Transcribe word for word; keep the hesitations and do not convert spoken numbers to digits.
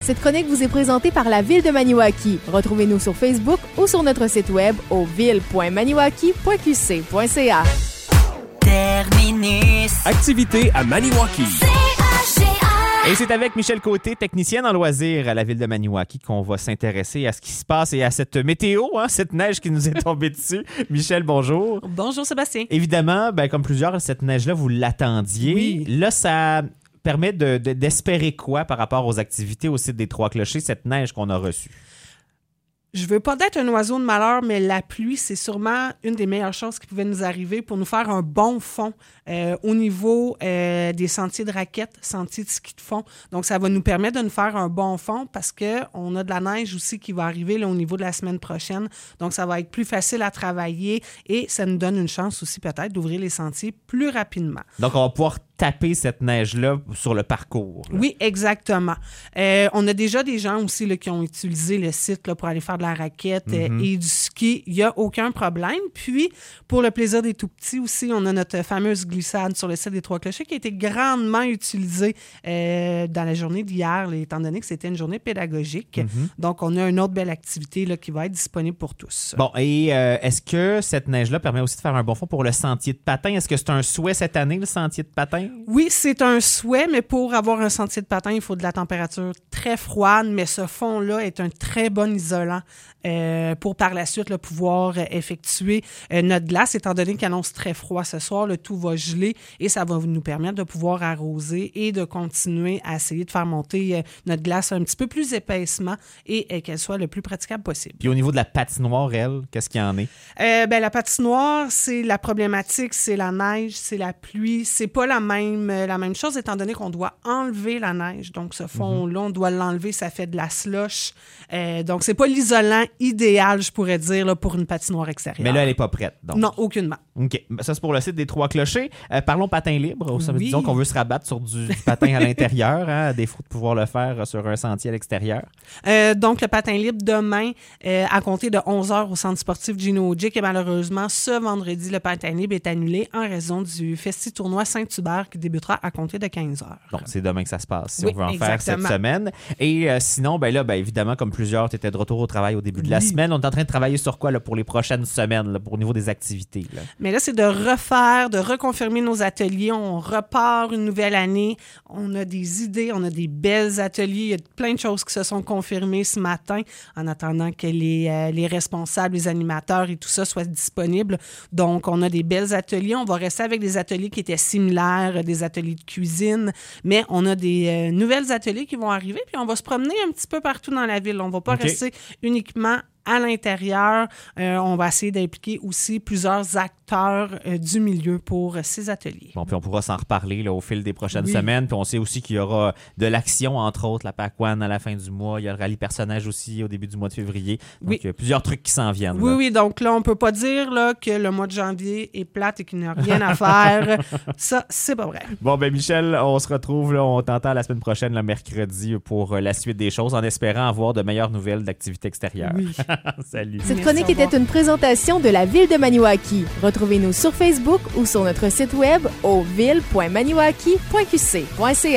Cette chronique vous est présentée par la Ville de Maniwaki. Retrouvez-nous sur Facebook ou sur notre site web au ville point maniwaki point q c point c a. Terminus. Activité à Maniwaki. C H G A. Et c'est avec Michel Côté, technicienne en loisirs à la Ville de Maniwaki, qu'on va s'intéresser à ce qui se passe et à cette météo, hein, cette neige qui nous est tombée dessus. Michel, bonjour. Bonjour Sébastien. Évidemment, ben, comme plusieurs, cette neige-là, vous l'attendiez. Oui. Là, ça permet de, de, d'espérer quoi par rapport aux activités au site des Trois-Clochers, cette neige qu'on a reçue? Je veux pas être un oiseau de malheur, mais la pluie, c'est sûrement une des meilleures choses qui pouvait nous arriver pour nous faire un bon fond euh, au niveau euh, des sentiers de raquettes, sentiers de ski de fond. Donc, ça va nous permettre de nous faire un bon fond parce qu'on a de la neige aussi qui va arriver là, au niveau de la semaine prochaine. Donc, ça va être plus facile à travailler et ça nous donne une chance aussi peut-être d'ouvrir les sentiers plus rapidement. Donc, on va pouvoir taper cette neige-là sur le parcours. Là. Oui, exactement. Euh, on a déjà des gens aussi là, qui ont utilisé le site là, pour aller faire de la raquette mm-hmm. euh, et du ski. Il n'y a aucun problème. Puis, pour le plaisir des tout-petits aussi, on a notre fameuse glissade sur le site des Trois-Clochers qui a été grandement utilisée euh, dans la journée d'hier, là, étant donné que c'était une journée pédagogique. Mm-hmm. Donc, on a une autre belle activité là, qui va être disponible pour tous. Bon, et euh, est-ce que cette neige-là permet aussi de faire un bon fond pour le sentier de patin? Est-ce que c'est un souhait cette année, le sentier de patin? Oui, c'est un souhait, mais pour avoir un sentier de patin, il faut de la température très froide, mais ce fond-là est un très bon isolant euh, pour par la suite là, pouvoir effectuer euh, notre glace, étant donné qu'il annonce très froid ce soir, le tout va geler et ça va nous permettre de pouvoir arroser et de continuer à essayer de faire monter euh, notre glace un petit peu plus épaissement et euh, qu'elle soit le plus praticable possible. Puis au niveau de la patinoire, elle, qu'est-ce qu'il y en est? Euh, ben, la patinoire, c'est la problématique, c'est la neige, c'est la pluie, c'est pas la même la même chose, étant donné qu'on doit enlever la neige. Donc, ce fond-là, on doit l'enlever, ça fait de la slush. Euh, donc, c'est pas l'isolant idéal, je pourrais dire, là, pour une patinoire extérieure. Mais là, elle n'est pas prête. Donc. Non, aucunement. OK. Ça, c'est pour le site des Trois-Clochers. Euh, parlons patin libre. Oui. Disons qu'on veut se rabattre sur du, du patin à l'intérieur, hein, à défaut de pouvoir le faire sur un sentier à l'extérieur. Euh, donc, le patin libre demain, euh, à compter de onze heures au centre sportif Gino Ogic. Et malheureusement, ce vendredi, le patin libre est annulé en raison du Festi-Tournoi Saint-Hubert qui débutera à compter de quinze heures. Donc, c'est demain que ça se passe, si oui, on veut en exactement. faire cette semaine. Et euh, sinon, ben là, ben, évidemment, comme plusieurs, tu étais de retour au travail au début de la oui. semaine. On est en train de travailler sur quoi là, pour les prochaines semaines, là, pour au niveau des activités? Là? Mais là, c'est de refaire, de reconfirmer nos ateliers. On repart une nouvelle année. On a des idées, on a des belles ateliers. Il y a plein de choses qui se sont confirmées ce matin en attendant que les, euh, les responsables, les animateurs et tout ça soient disponibles. Donc, on a des belles ateliers. On va rester avec des ateliers qui étaient similaires, des ateliers de cuisine, mais on a des euh, nouvelles ateliers qui vont arriver, puis on va se promener un petit peu partout dans la ville. On ne va pas okay. rester uniquement à l'intérieur. Euh, on va essayer d'impliquer aussi plusieurs acteurs euh, du milieu pour euh, ces ateliers. Bon, puis on pourra s'en reparler là, au fil des prochaines oui. semaines. Puis on sait aussi qu'il y aura de l'action, entre autres, la Pac-One à la fin du mois. Il y a le rallye personnage aussi au début du mois de février. Donc, oui. il y a plusieurs trucs qui s'en viennent. Oui, là. oui. Donc là, on ne peut pas dire là, que le mois de janvier est plate et qu'il n'y a rien à faire. Ça, c'est pas vrai. Bon, ben Michel, on se retrouve, là, on t'entend la semaine prochaine, le mercredi, pour la suite des choses, en espérant avoir de meilleures nouvelles d'activités extérieures. Oui. Salut. Cette chronique était une présentation de la Ville de Maniwaki. Retrouvez-nous sur Facebook ou sur notre site web au ville point maniwaki point q c point c a.